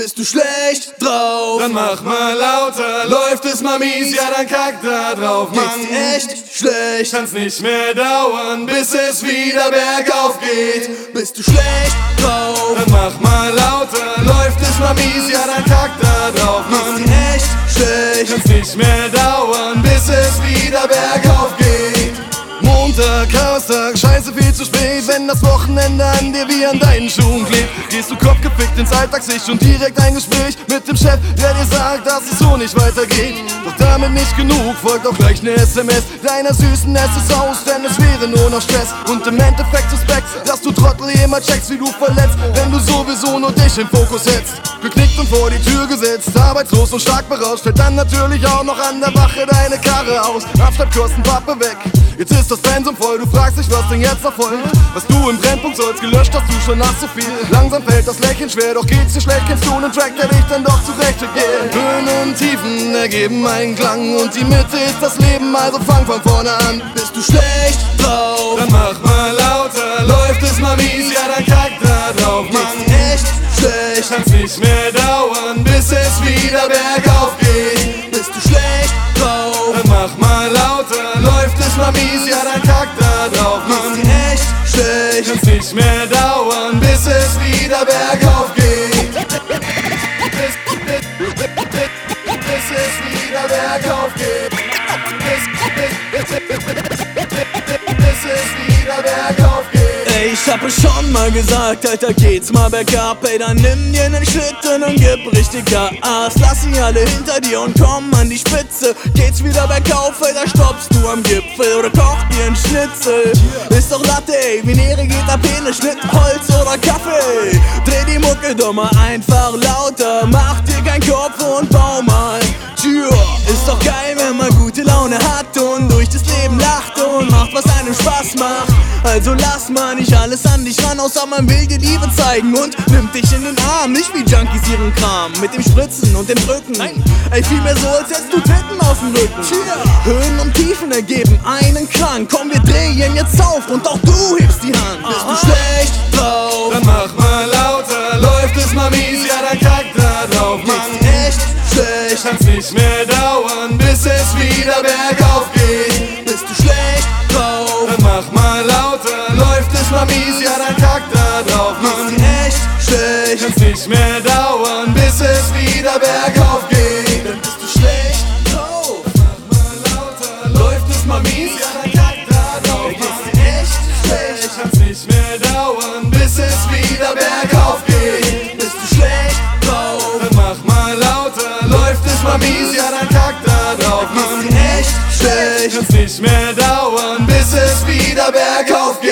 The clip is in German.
Bist du schlecht drauf? Dann mach mal lauter. Läuft es mal mies, ja dann kack da drauf, Mann. Geht's dir echt schlecht? Kann's nicht mehr dauern, bis es wieder bergauf geht. Bist du schlecht drauf? Dann mach mal lauter. Läuft es mal mies, ja dann kack da drauf, Mann. Geht's dir echt schlecht? Kann's nicht mehr dauern, bis es wieder bergauf geht. Montag, Chaostag, scheiße viel zu spät. Wenn das Wochenende an dir wie an deinen Schuhen klebt, gehst du kopfgefickt ins Alltagssicht und direkt ein Gespräch mit dem Chef, der dir sagt, dass es so nicht weitergeht. Doch damit nicht genug, folgt auch gleich ne SMS deiner süßen SS aus, denn es wäre nur noch Stress. Und im Endeffekt suspekt, dass du Trottel jemals checkst, wie du verletzt, wenn du sowieso nur dich im Fokus setzt. Geknickt und vor die Tür gesetzt, arbeitslos und stark berauscht, fällt dann natürlich auch noch an der Wache deine Karre aus. Abschleppkosten, Pappe weg, jetzt ist das Pensum voll, du fragst dich, was denn jetzt noch folgt. Was du im Brennpunkt sollst, gelöscht hast du schon nach so viel. Langsam fällt das Lächeln schwer, doch geht's dir schlecht, kennst du einen Track, der dich dann doch zurechtgeht. Höhen und Tiefen ergeben einen Klang und die Mitte ist das Leben, also fang von vorne an. Bist du schlecht drauf? Dann mach mal lauter, läuft es mal mies, ja dann kack da drauf, Mann. Geht's dir echt schlecht? Kann's nicht mehr dauern, bis es wieder bergauf geht. Bist du schlecht drauf? Dann mach mal lauter, läuft es mal mies, ja dann kack da drauf, Mann. Geht's dir echt schlecht? Kann's nicht mehr dauern, bis es wieder bergauf geht. Bis es wieder bergauf geht. Bis es wieder bergauf geht. Ey, ich hab es schon mal gesagt, Alter, geht's mal bergab. Ey, dann nimm dir nen Schlitten und gib richtig Gas. Lass sie alle hinter dir und komm an die Spitze. Geht's wieder bergauf, ey, da stoppst du am Gipfel oder koch dir ein Schnitzel. Ist doch Latte, ey, wie Nere geht ab hin, Schnitt, Holz oder Kaffee. Dreh die Mucke doch mal einfach lauter, mach dir keinen Kopf und bau mal Tür. Ist doch geil, wenn man gute Laune hat und durch das Leben lacht und macht, was einem Spaß macht. Also lass mal nicht alles an dich ran, außer man will dir Liebe zeigen und nimmt dich in den Arm. Nicht wie Junkies ihren Kram, mit dem Spritzen und dem Drücken. Ey, vielmehr so, als hättest du Titten auf dem Rücken. Höhen und Tiefen ergeben einen Klang. Komm, wir drehen jetzt auf und auch du hebst die Hand. Bist du schlecht drauf? Dann mach mal lauter, läuft es mal mies, ja dann kack da drauf, Mann. Geht's dir echt schlecht? Kann's nicht mehr dauern, bis es wieder bergauf geht. Bist du schlecht drauf? Dann mach mal lauter, läuft es mal mies, ja dann kack da drauf, Mann. Geht's dir echt schlecht? Kann's nicht mehr dauern, bis es wieder bergauf geht. Dann bist du schlecht drauf. Mach mal lauter, läuft es mal mies, ja dann kack da drauf, Geht's Mann. dir echt schlecht? Kann's nicht mehr dauern, bis es wieder bergauf geht. Bist du schlecht drauf? Dann mach mal lauter, läuft es mal mies, ja dann kack da drauf, Geht's Mann. dir echt schlecht? Kann's nicht mehr dauern, bis es wieder bergauf geht.